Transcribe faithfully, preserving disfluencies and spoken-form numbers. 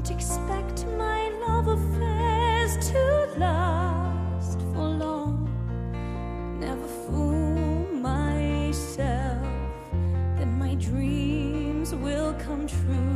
Don't expect my love affairs to last for long. Never fool myself that my dreams will come true.